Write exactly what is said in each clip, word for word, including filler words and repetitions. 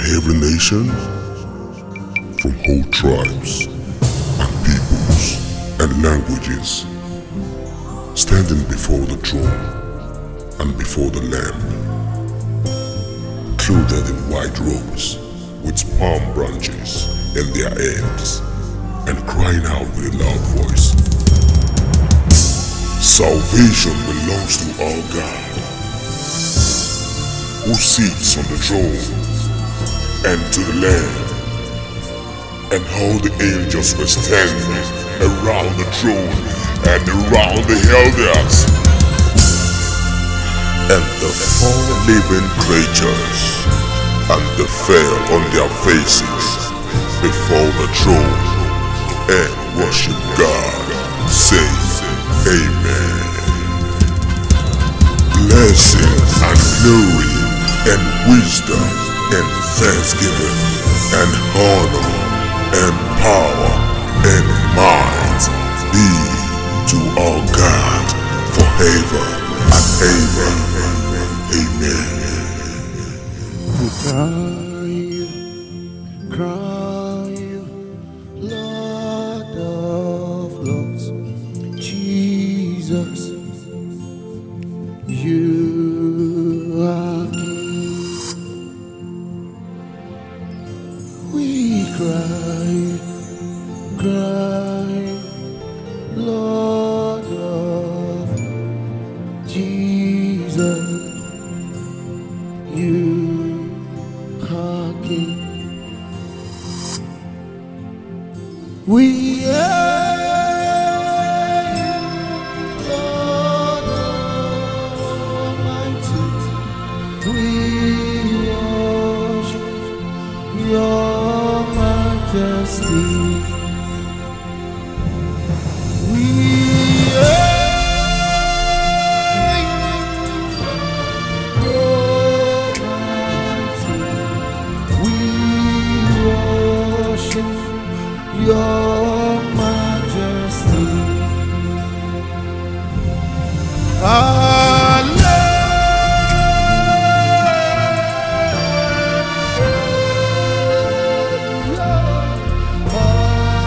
every nation, from whole tribes and peoples and languages, standing before the throne and before the Lamb, clothed in white robes with palm branches in their hands, and crying out with a loud voice, "Salvation belongs to our God, who sits on the throne, and to the Lamb." And all the angels were standing around the throne and around the elders, and the four living creatures, and they fell on their faces before the throne and worshiped God, saying, "Amen." Blessing and glory and wisdom and thanksgiving and honor and power and might be to our God forever and ever. Amen. We cry, cry, Lord of loves, Jesus, you are King. We cry, cry, Lord of Jesus, you are King. We are Lord Almighty. We worship your majesty. We your majesty. Hallelujah.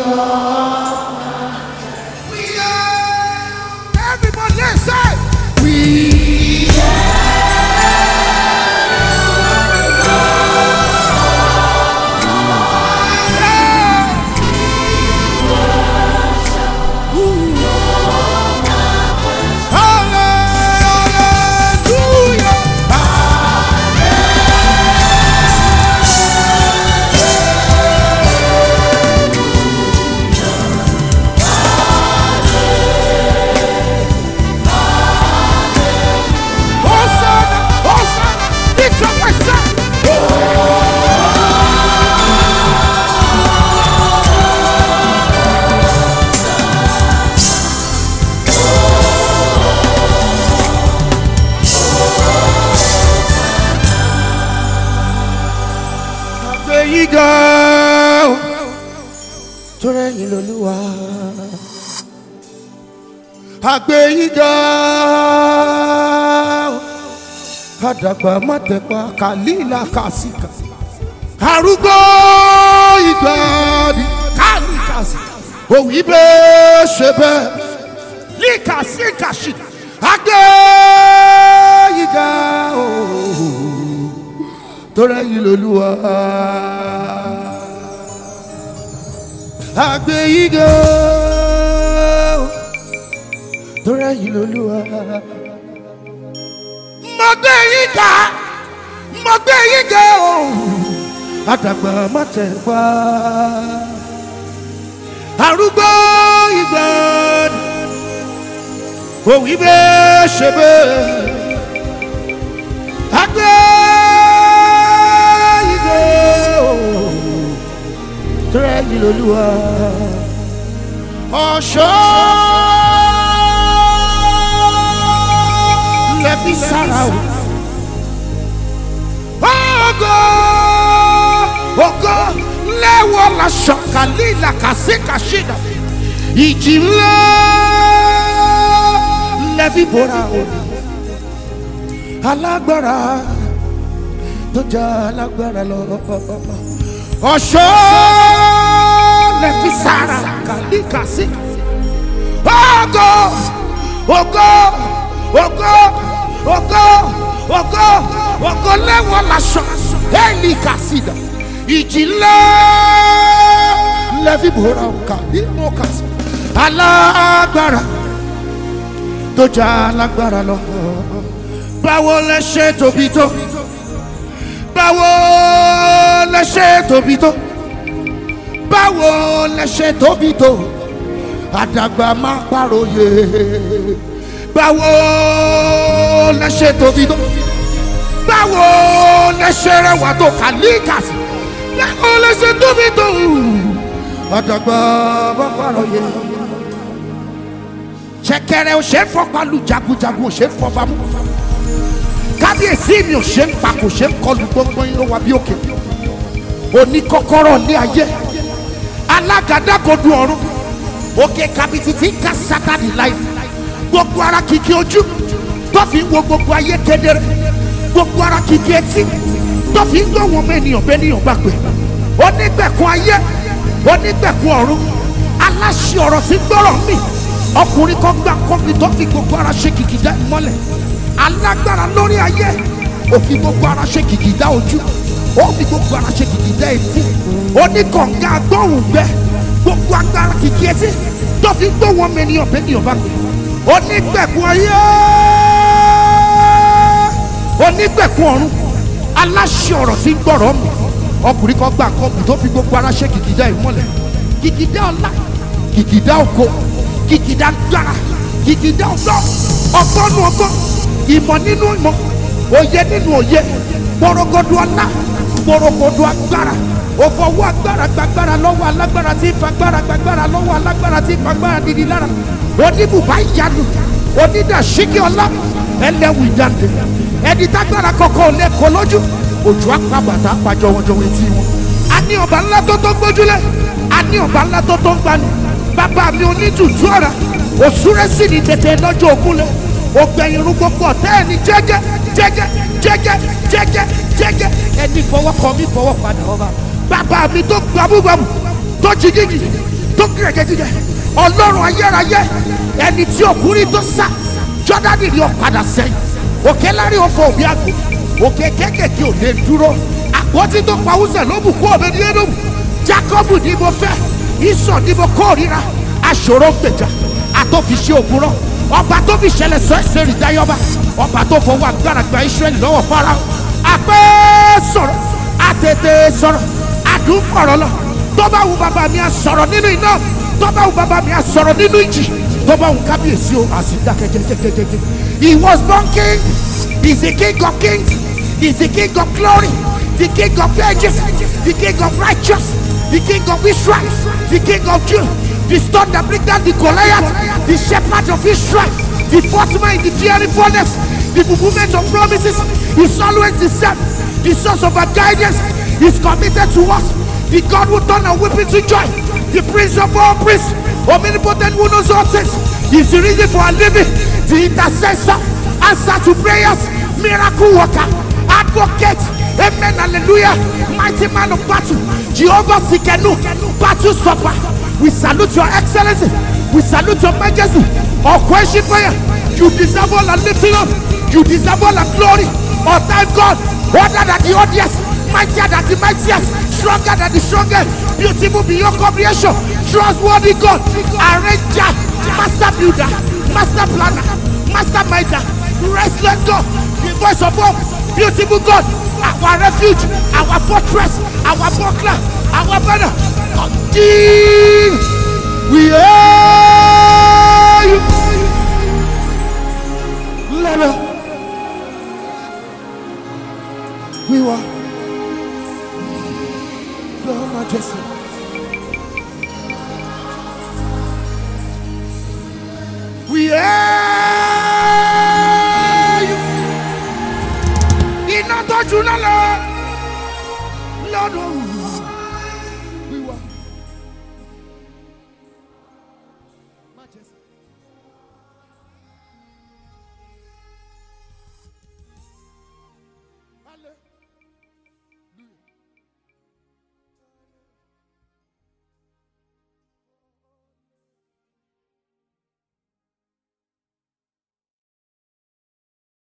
Everybody say, we go to reign Olúwa. Àgbé yìí ga àdàgbà mátẹ̀pá kàlílà kàsíkà. Arúgbó ìgbàdì kàlíkàsí. Òwì bẹ́ẹ̀ ṣe bẹ́ẹ̀ líkàsíkàsí. Àgbé yìí ga to reign Olúwa. Àgbé yìí ga to reign Olúwa. Mo gbé yìí ga, mo gbé yìí ga o. Àdàgbà mátẹ̀pá. Arúgbó ìgbàanì. Òwì bẹ́ẹ̀ ṣe bẹ́ẹ̀. Àgbé to reign Olúwa. Ọ̀ṣọ́ lẹ́fi sára o. Ògo ògo lẹ́wọ̀ láṣọ kàlílà kàṣíkàṣídà. Ìjì ńlá lẹ́fi bóra o. Alágbára tó jà alágbára lọ. Ọ̀ṣọ́ lẹ́fi sára kàlíkàsí. Ògo ògo ògo ògo ògo ògo lẹ́wọ̀ láṣọ ẹ̀lì kàsídà. Ìjì ńlá lẹ́fi bóra kàlíkàsí. Alágbára tó jà alágbára lọ. Báwo lẹ ṣe tóbi tó? Báwo lẹ ṣe tóbi tó? Báwo lẹ ṣe tóbi tó? Àdàgbà má pàròyé. Báwo lẹ ṣe tóbi tó? Báwo lẹ ṣe rẹwà tó kàlíkàsí? Báwo lẹ ṣe tóbi tó? Àdàgbà má pàròyé. Ṣẹ̀kẹ̀rẹ̀ ò ṣe fọpa lu jagunjagun ò ṣe fọba mú. Kábíyèsí mi ò ṣe ń pa kò ṣe ń kọlu gbogbo yín ló wà bí òkè. Òní kọ́kọ́rọ́ ní ayé. Alágàdàgodo ọ̀run. Òkè kàbìtì tí ń ká sátani láì. Gbogbo ara kìkì ojú tó fi ń wo gbogbo ayé kedere. Gbogbo ara kìkì etí tó fi ń gbọ́ wọn mọ ènìyàn bẹ́ẹ̀ níyàn bá gbé. Onígbẹ̀kùn ayé, onígbẹ̀kùn ọ̀run. Aláṣẹ ọ̀rọ̀ sí gbọ́rọ̀ mi. Ọkùnrin kan gbà kọ́bi tó fi gbogbo ara ṣe kìkìdá ìmọ́lẹ̀. Alágbára lórí ayé, ó fi gbogbo ara ṣe kìkìdá ojú, ó fi gbogbo ara ṣe kìkìdá etí. Oníkànga agbóhùn gbẹ, gbogbo agbára kìkì etí tó fi gbóhùn ọmọ ènìyàn bẹ́ẹ̀ ni ọba gbé. Onígbẹ̀kùn ayé, onígbẹ̀kùn ọ̀run, aláṣẹ ọ̀rọ̀ tí ń gbọ́rọ̀ mi. Ọkùnrin kan gbà kọ́bi tó fi gbogbo ara ṣe kìkìdá ìmọ́lẹ̀. Kìkìdá ọlá, kìkìdá ògo, kìkìdá gbára, kìkìdá ọgbọ́n, ọgbọ́n nù ọgbọ́n, ìmọ̀ nínú ìmọ̀, òye nínú òye, gbọ̀rọ̀gọ̀dọ̀ ọlá, gbọ̀rọ̀gọ̀dọ̀ agbára, òfòwò agbára gbàgbára lọ́wọ́ alágbára tí fagbára gbàgbára lọ́wọ́ alágbára tí fagbára dídí lára. Oníbùbá ìyanu, onídàṣíkì ọlá, ẹlẹ́wù ìdáǹdè, ẹni tágbára kọ̀ọ̀kan ò lè kó lójú, òjò apábàtà apàjọ wọn jọ wetí wọn. A ní ọba ńlá tó tó gbójúlé, a ní ọba ńlá tó tó ń gbani. Bàbá mi onítùtù ọ̀rà, òsúré sì ní tètè lọ́jọ́ ògúnlé. Ògbẹ̀yìn irun gbogbo ọ̀tá ẹni jẹ́gẹ́ jẹ́gẹ́ jẹ́gẹ́ jẹ́gẹ́ jẹ́gẹ́. Ẹni fọwọ́ kọ mí fọwọ́ padà ọba. Bàbá mi tó gbàmúgbàmù, tó jìgìjì, tó gírẹ̀gẹ̀ jíjẹ ọlọ́run ayérayé ẹni tí ọkùnrin tó sá Jọ́dánì ni ó padà sẹ́yìn òkè lárí òfò òbí àgbò òkè kékèké ò lè dúró àpótí tó pa Úsẹ̀ ló bù kú ọ̀bẹ ní Édómù Jákọ́bù ni mo fẹ́ Ísọ̀ ni mo kórìíra aṣòro gbèjà àtòfiṣẹ́ ògùnrọ̀ ọba tó fi ṣẹlẹ̀ sọ ẹsẹ̀ rí dáyọ́ba ọba tó fọwọ́ agbára gba Ísírẹ́lì lọ́wọ́ Fáráò àpẹ́ sọ̀rọ̀ àtètè sọ̀rọ̀ àdúfọ̀rọ̀ lọ tó bá wù bàbá mi à sọ̀rọ̀ nínú iná tó bá wù bàbá mi à sọ̀rọ̀ nínú ìjì tó bá wù kábíyèsí o àsìdákẹ́ jẹ́jẹ́jẹ́jẹ́. He was born king. He's the king of kings. He's the king of glory. The king of ages. The king of righteous. The king of Israel. The king of Judah. The stone that bring down the Goliath. The shepherd of Israel. The fourth man in the fiery furnace. The fulfillment of promises. He's always the same. The source of our guidance. He's committed to us. The God who turn our weeping to joy. The prince of all priests. Omnipotent who knows all things. He's the reason for our living. The intercessor, answer to prayers, miracle worker, advocate, amen, hallelujah, mighty man of battle, Jehovah Sikenu, battle supper. We salute your excellency, we salute your majesty. Our question prayer, you deserve all our lifting up, you deserve all our glory. Our time God, order than the audience, mightier than the mightiest, stronger than the strongest, beautiful beyond comprehension, trustworthy God, arranger, master builder, master planner, master minder, restless God, the voice of hope, beautiful God, our refuge, our fortress, our buckler, our banner. King, we are you. Lord, we were Lord Majesty. We are you. Iná tó jù lọ lọ́dún. We were Majesty.